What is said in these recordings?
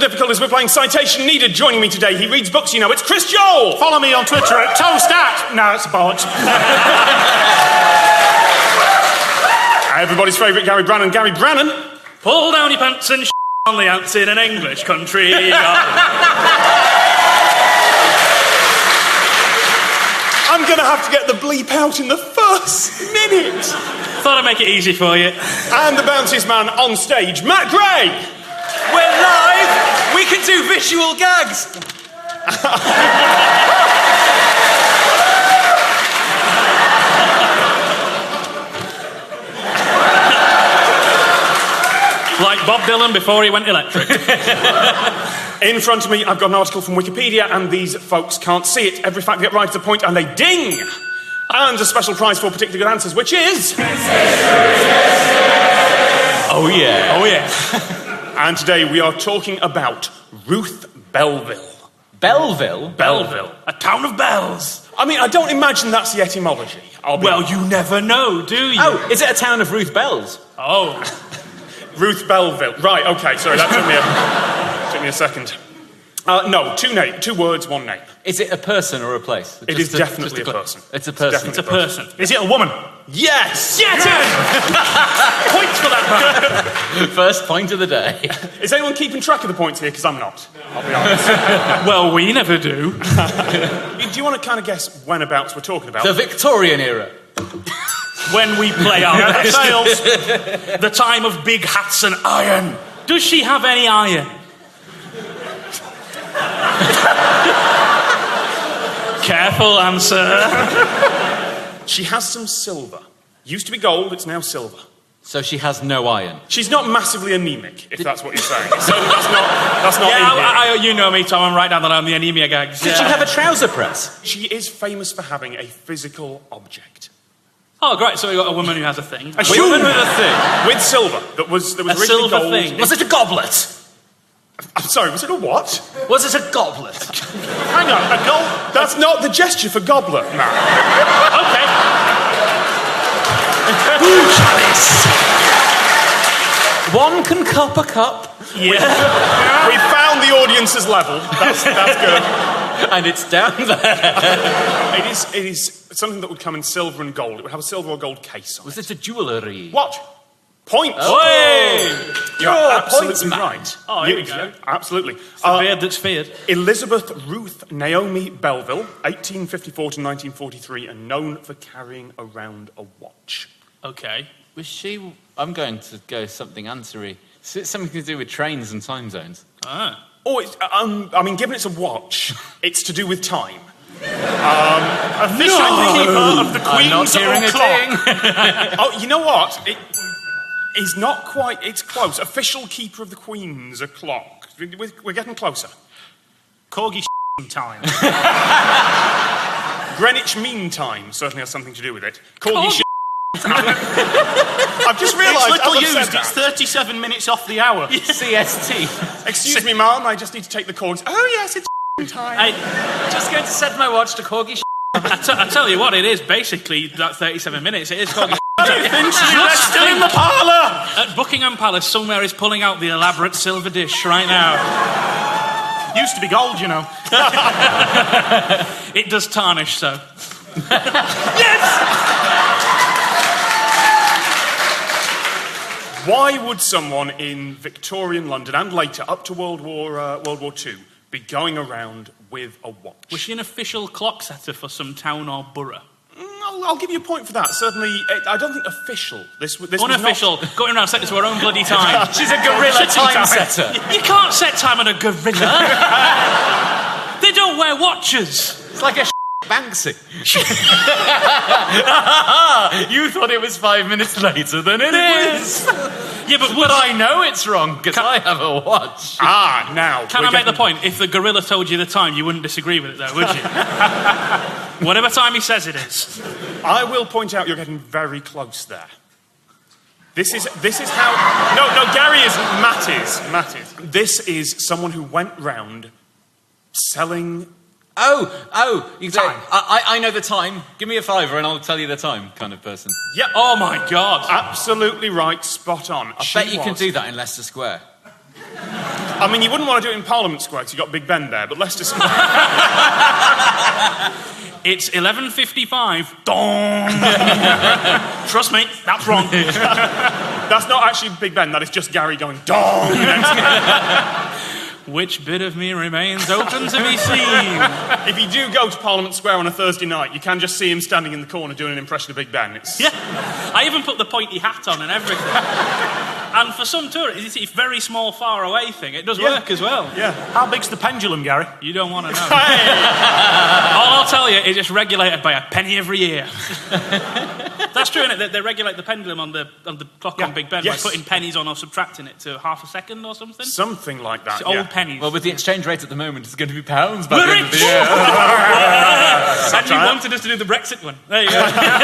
difficult as we're playing Citation Needed. Joining me today, he reads books, you know, it's Chris Joel! Follow me on Twitter at Toastat! No, it's bollocks. Everybody's favourite Gary Brannan. Gary Brannan? Pull down your pants and on the ants in an English country. I'm going to have to get the bleep out in the first minute. Thought I'd make it easy for you. And the bountiest man on stage, Matt Gray. We're live. We can do visual gags. Like Bob Dylan before he went electric. In front of me, I've got an article from Wikipedia, and these folks can't see it. Every fact they get right is a point, and they ding! And a special prize for particularly good answers, which is... Oh, yeah. Oh, yeah. And today we are talking about Ruth Belville. Belleville? Belleville. A town of bells. I mean, I don't imagine that's the etymology. Well, you never know, do you? Oh, is it a town of Ruth Bells? Oh. Ruth Belville. Right, okay, sorry, that took me a second. No, two words, one name. Is it a person or a place? It is definitely a person. It's a person. It's a person. Is it a woman? Yes! Yes! Points for that man. First point of the day. Is anyone keeping track of the points here? Because I'm not, I'll be honest. Well, we never do. Do you want to kind of guess whenabouts we're talking about? The Victorian era. When we play our fails. The time of big hats and iron. Does she have any iron? Careful answer. She has some silver. Used to be gold, it's now silver. So she has no iron. She's not massively anemic, if that's what you're saying. So that's not Yeah, in here. you know me, Tom. I'm right down the line, the anemia gags. Did she have a trouser press? She is famous for having a physical object. Oh, great. So we got a woman who has a thing. A woman with a thing. With silver. That was A originally silver gold. thing. Was it a goblet? I'm sorry, was it a what? Was it a goblet? Hang on, a gold... That's not the gesture for goblet, man. Okay. Ooh, chalice. One can cup a cup. Yeah. We found the audience's level. That's good. And it's down there. It is something that would come in silver and gold. It would have a silver or gold case on it. Was it a jewellery? What? Points. Oh. You're absolutely points, man. right. Oh, here we go. Yeah, absolutely. The beard that's feared. Elizabeth Ruth Naomi Belville, 1854 to 1943, and known for carrying around a watch. Okay. Was she... I'm going to go something answery. It's something to do with trains and time zones. Ah. Oh, I mean, given it's a watch, it's to do with time. Official keeper of the I'm not Queen's hearing a clock. ding. Oh, you know what? It is not quite... It's close. Official keeper of the Queen's clock. We're getting closer. Corgi time. Greenwich Mean Time certainly has something to do with it. Corgi I've just realised... It's little as I've said used. It's 37 minutes off the hour. CST. Excuse me, ma'am, I just need to take the cords. Oh, yes, it's time. I Just going to set my watch to corgi. I tell you what, it is basically that 37 minutes. It is Corgi. Let's still in the parlour! At Buckingham Palace, somewhere is pulling out the elaborate silver dish right now. Used to be gold, you know. It does tarnish, so. Yes! Why would someone in Victorian London and later, up to World War II, be going around with a watch? Was she an official clock setter for some town or borough? I'll give you a point for that. Certainly, I don't think official. This Unofficial. Was not... Going around setting to her own bloody time. She's a gorilla time setter. You can't set time on a gorilla. They don't wear watches. It's like a Banksy. You thought it was 5 minutes later than it is. Yeah, but I know it's wrong because I have a watch. Now. Can I make the point? If the gorilla told you the time, you wouldn't disagree with it, though, would you? Whatever time he says it is. I will point out you're getting very close there. This is how... No, Gary isn't. Matt is. This is someone who went round selling... Oh, exactly. I know the time. Give me a fiver and I'll tell you the time kind of person. Yep. Oh, my God. Absolutely right. Spot on. I bet you can do that in Leicester Square. I mean, you wouldn't want to do it in Parliament Square because you've got Big Ben there, but Leicester Square. It's 11:55. Dong. Trust me, that's wrong. That's not actually Big Ben, that is just Gary going, dong! Which bit of me remains open to be seen? If you do go to Parliament Square on a Thursday night, you can just see him standing in the corner doing an impression of Big Ben. Yeah, I even put the pointy hat on and everything. And for some tourists, it's a very small, far away thing. It does work as well. Yeah. How big's the pendulum, Gary? You don't want to know. All I'll tell you is it's regulated by a penny every year. That's true, isn't it? They regulate the pendulum on the clock on Big Ben by putting pennies on or subtracting it to half a second or something. Something like that, It's old pennies. Well, with the exchange rate at the moment, it's going to be pounds by We're the end of the rich! year. And you wanted us to do the Brexit one. There you go.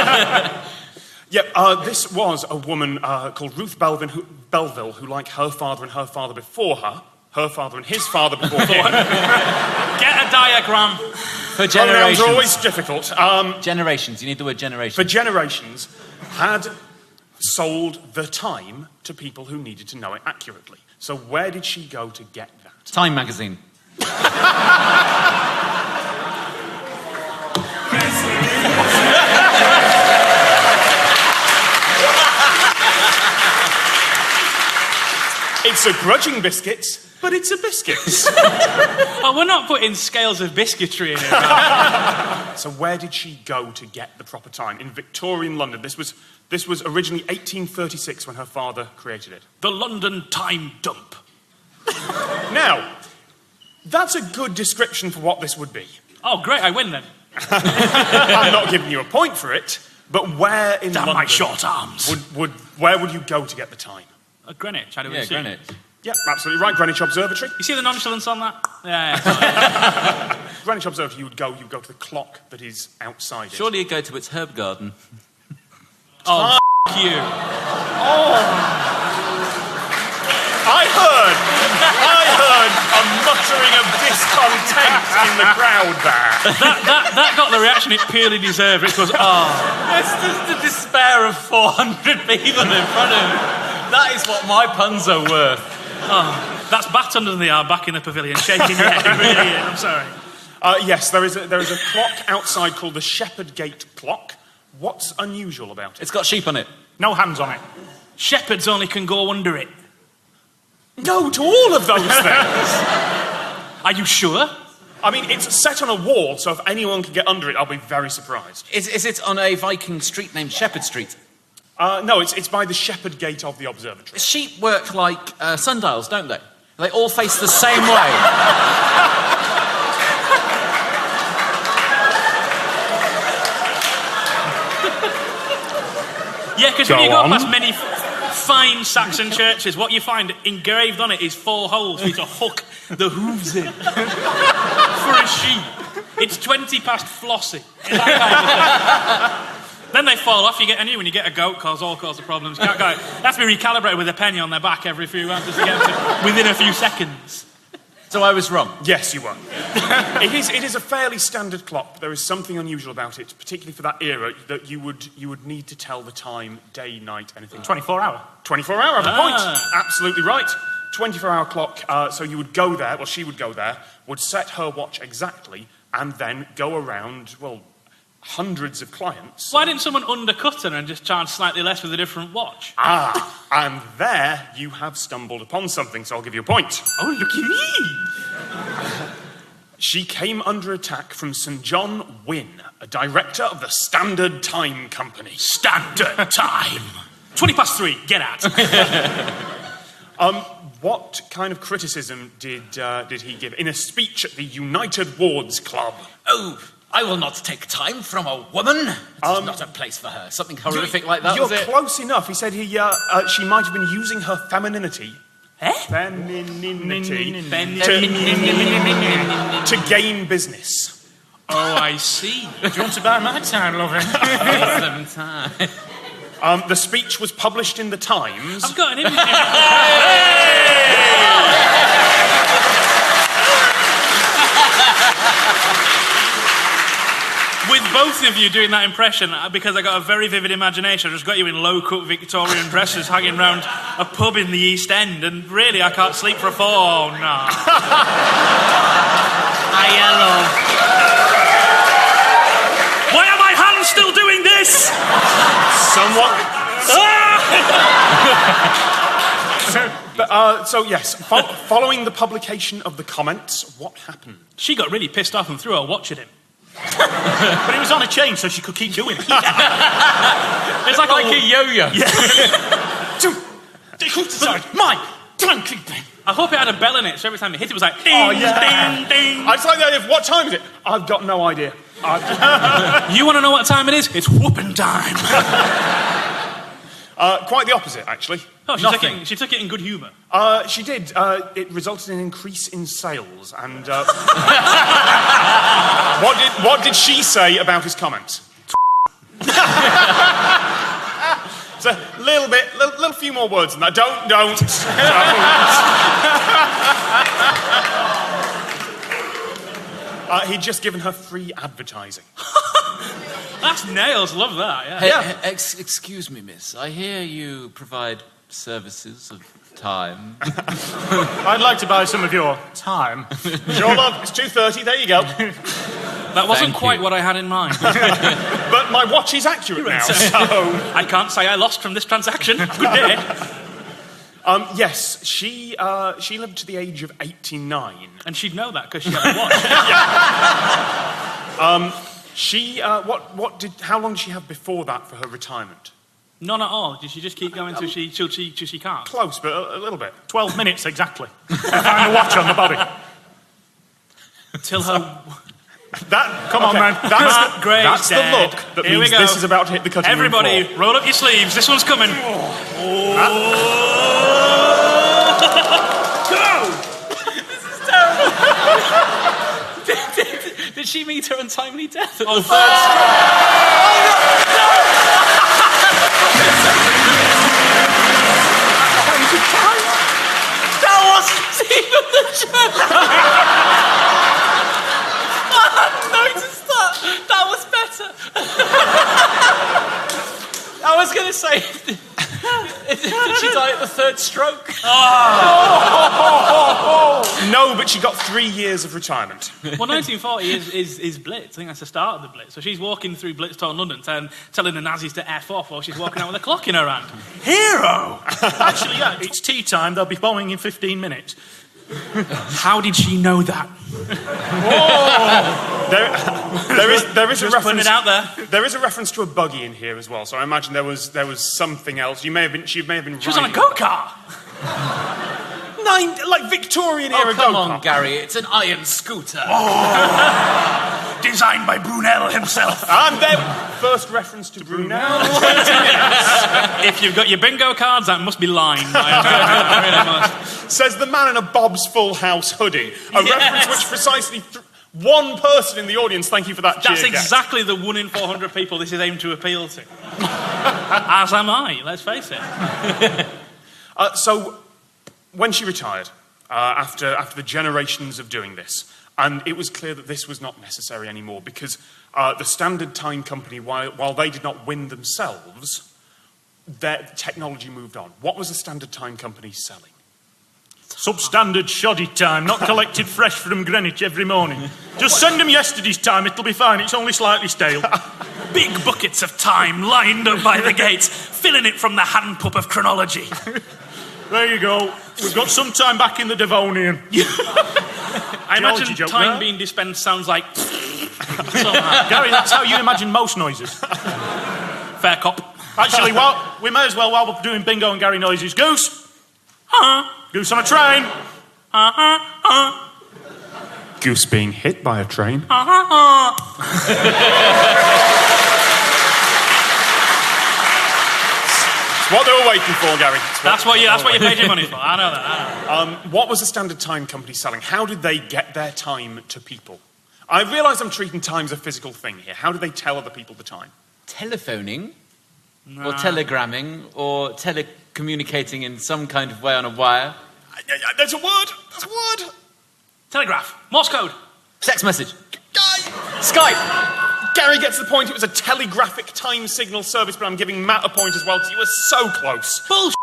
This was a woman called Ruth Belville, who, like her father and her father before her father and his father before him. Get a diagram. For Pronouns generations. are always difficult. Generations. You need the word generation. For generations, had sold the time to people who needed to know it accurately. So where did she go to get that? Time magazine. It's a grudging biscuit, but it's a biscuit. Oh, we're not putting scales of biscuitry in here. So where did she go to get the proper time? In Victorian London. This was originally 1836 when her father created it. The London Time Dump. Now, that's a good description for what this would be. Oh, great, I win then. I'm not giving you a point for it, but where in Damn London my short arms. where would you go to get the time? Greenwich, how do we Yeah, see? Greenwich. Yeah, absolutely right. Greenwich Observatory. You see the nonchalance on that? Yeah. Greenwich Observatory, you would go to the clock that is outside it. Surely you go to its herb garden. Oh, you. I heard a muttering of discontent in the crowd there. That got the reaction it purely deserved, which was, It's just the despair of 400 people in front of me. That is what my puns are worth. that's Baton than they are back in the pavilion, shaking your head. It really is, I'm sorry. Yes, there is a clock outside called the Shepherd Gate Clock. What's unusual about it? It's got sheep on it. No hands on it. Shepherds only can go under it. No to all of those things. Are you sure? I mean, it's set on a wall, so if anyone can get under it, I'll be very surprised. Is it on a Viking street named Shepherd Street? No, it's by the Shepherd Gate of the observatory. Sheep work like sundials, don't they? They all face the same way. Yeah, because when you go past many fine Saxon churches, what you find engraved on it is 4 holes for you to hook the hooves in. For a sheep. It's 20 past flossy. That kind of thing. Then they fall off, you get a new one. You get a goat, all sorts of problems. Can't go. They have to be recalibrated with a penny on their back every few rounds just to get to within a few seconds. So I was wrong. Yes, you were. It is a fairly standard clock, but there is something unusual about it, particularly for that era, that you would need to tell the time, day, night, anything. 24 hour. 24 hour, I have a point. Absolutely right. 24-hour clock, so you would go there, well, she would go there, would set her watch exactly, and then go around, well, hundreds of clients. Why didn't someone undercut her and just charge slightly less with a different watch? And there you have stumbled upon something, so I'll give you a point. Oh, look at me! She came under attack from St. John Wynne, a director of the Standard Time Company. Standard Time! 20 past 3, get out. What kind of criticism did he give in a speech at the United Wards Club? Oh, I will not take time from a woman. It's not a place for her. Something horrific like that, You're was it? close enough. He said she might have been using her femininity. Femininity. To gain business. Oh, I see. Do you want to buy my time, loving? 7 times. The speech was published in the Times. I've got an image. With both of you doing that impression because I got a very vivid imagination. I just got you in low-cut Victorian dresses hanging round a pub in the East End, and really, I can't sleep for a Oh, no. Yellow. Why are my hands still doing this? Somewhat. So yes, following the publication of the comments, what happened? She got really pissed off and threw her watch at him. But it was on a chain, so she could keep doing it. It's like a yo-yo. Mine! Blanky thing. I hope it had a bell in it, so every time it hit it was like ding, ding, ding. I just like the idea of what time is it? I've got no idea. You want to know what time it is? It's whooping time. Quite the opposite, actually. Oh, she took it in good humour. She did. It resulted in an increase in sales. And what did she say about his comments? It's a little few more words than that. Don't. He'd just given her free advertising. That's nails. Love that. Yeah. Hey, excuse me, miss. I hear you provide services of time. I'd like to buy some of your time. Sure, love. It's 2:30. There you go. That wasn't quite what I had in mind. But my watch is accurate now, so... I can't say I lost from this transaction. Good day. Yes, she lived to the age of 89. And she'd know that because she had a watch. How long did she have before that for her retirement? None at all. Did she just keep going till she can't? Close, but a little bit. 12 minutes, exactly. Find a watch on the body. Till her... Come on, man. That's the look that Here means we go. this is about to hit the cutting room floor. Everybody, roll up your sleeves. This one's coming. Go! This is terrible. Did she meet her untimely death at the third That wasn't even the joke. I hadn't noticed that. That was better. I was going to say, did she die at the third stroke? No, but she got 3 years of retirement. Well, 1940 is Blitz. I think that's the start of the Blitz. So she's walking through Blitztown, London, telling the Nazis to F off while she's walking out with a clock in her hand. Hero! Actually, yeah, it's tea time. They'll be Boeing in 15 minutes. How did she know that? There is a Just putting reference. it out there. There is a reference to a buggy in here as well. So I imagine there was something else. She may have been. She was on a riding go-kart. like Victorian era Come go-kart. on, Gary. It's an iron scooter. Designed by Brunel himself. And then first reference to Brunel. If you've got your bingo cards, that must be lined. I really must. Says the man in a Bob's Full House hoodie. A reference which precisely one person in the audience. Thank you for that. That's cheer, Gav. exactly the 1 in 400 people this is aimed to appeal to. As am I, let's face it. So, when she retired, after the generations of doing this, and it was clear that this was not necessary anymore because the Standard Time Company, while they did not win themselves, their technology moved on. What was the Standard Time Company selling? Substandard shoddy time, not collected fresh from Greenwich every morning. Just send them yesterday's time, it'll be fine, it's only slightly stale. Big buckets of time lined up by the gates, filling it from the hand pup of chronology. There you go. We've got some time back in the Devonian. I imagine Georgie joke time there. being dispensed sounds like... Gary, that's how you imagine most noises. Fair cop. Actually, well, we may as well, while we're doing bingo and Gary noises, Goose. Goose on a train. Goose being hit by a train. It's what they were waiting for, Gary. That's what you paid your money for. I know that. What was the Standard Time Company selling? How did they get their time to people? I realise I'm treating time as a physical thing here. How did they tell other people the time? Telephoning, or telegramming, or telecommunicating in some kind of way on a wire. There's a word. Telegraph. Morse code. Text message. Skype. Gary gets the point. It was a telegraphic time signal service, but I'm giving Matt a point as well because you were so close. Bullshit.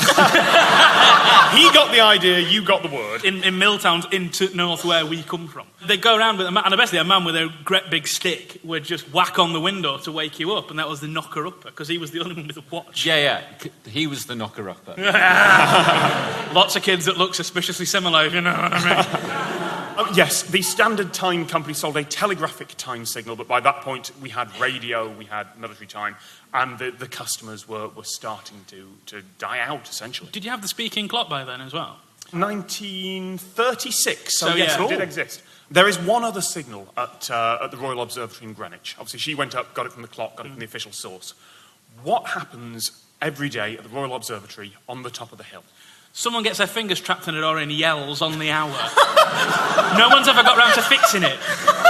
He got the idea, you got the word. In Milltowns, into north where we come from. They go around with a man, and basically a man with a great big stick would just whack on the window to wake you up, and that was the knocker-upper, because he was the only one with a watch. Yeah. He was the knocker-upper. Lots of kids that look suspiciously similar, if you know what I mean. Yes, the Standard Time company sold a telegraphic time signal, but by that point we had radio, we had military time, and the customers were starting to die out, essentially. Did you have the speaking clock by then as well? 1936, So, yes, yeah. it did exist. There is one other signal at the Royal Observatory in Greenwich. Obviously, she went up, got it from the clock, got it from the official source. What happens every day at the Royal Observatory on the top of the hill? Someone gets their fingers trapped in it or in yells on the hour. No one's ever got round to fixing it.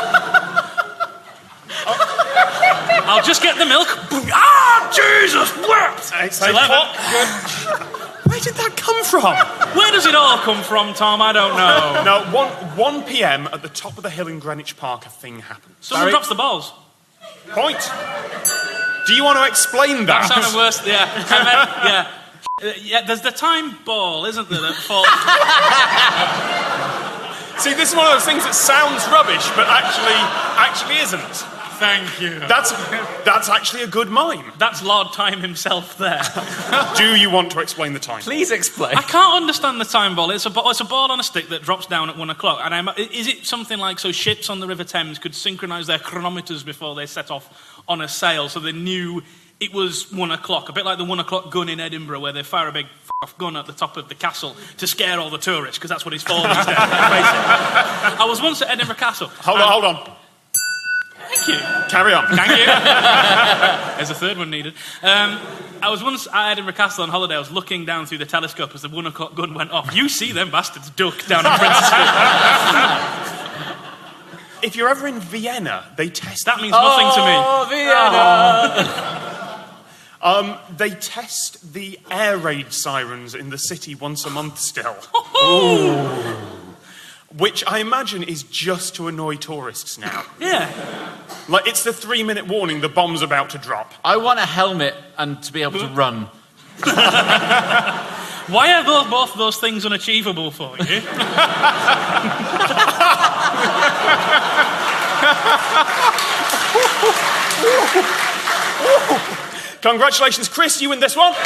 I'll just get the milk. Ah, Jesus, wept! It's 11. Where did that come from? Where does it all come from, Tom? I don't know. No, 1 p.m. at the top of the hill in Greenwich Park, a thing happens. Someone drops the balls. Point. Do you want to explain that? That sounded worse, yeah. And then, yeah, there's the time ball, isn't there, that falls... See, this is one of those things that sounds rubbish, but actually isn't. Thank you. That's actually a good mime. That's Lord Time himself there. Do you want to explain the time? Please explain. I can't understand the time ball. It's a ball on a stick that drops down at 1 o'clock. And is it something like so ships on the River Thames could synchronise their chronometers before they set off on a sail, so they knew it was 1 o'clock, a bit like the 1 o'clock gun in Edinburgh, where they fire a big off gun at the top of the castle to scare all the tourists, because that's what it's for these days. I was once at Edinburgh Castle. Hold on. Thank you. Carry on. Thank you. There's a third one needed. I was once at Edinburgh Castle on holiday. I was looking down through the telescope as the 1 o'clock gun went off. You see them bastards duck down in Princess Street. If you're ever in Vienna, they test... That means nothing to me. Vienna! They test the air raid sirens in the city once a month still. Which I imagine is just to annoy tourists now. Yeah. Like, it's the 3-minute warning, the bomb's about to drop. I want a helmet and to be able to run. Why are both those things unachievable for you? Congratulations, Chris, you win this one.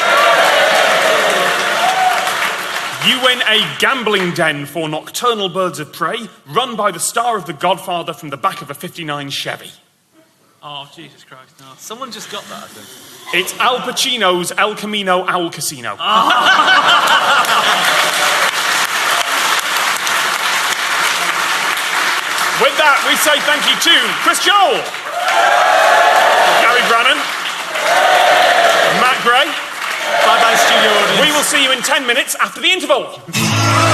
You win a gambling den for nocturnal birds of prey, run by the star of The Godfather from the back of a '59 Chevy. Oh, Jesus Christ, no. Someone just got that, I think. It's Al Pacino's El Camino Owl Casino. With that, we say thank you to Chris Joel, Gary Brannan, Matt Gray. Bye-bye, studio audience. We will see you in 10 minutes after the interval.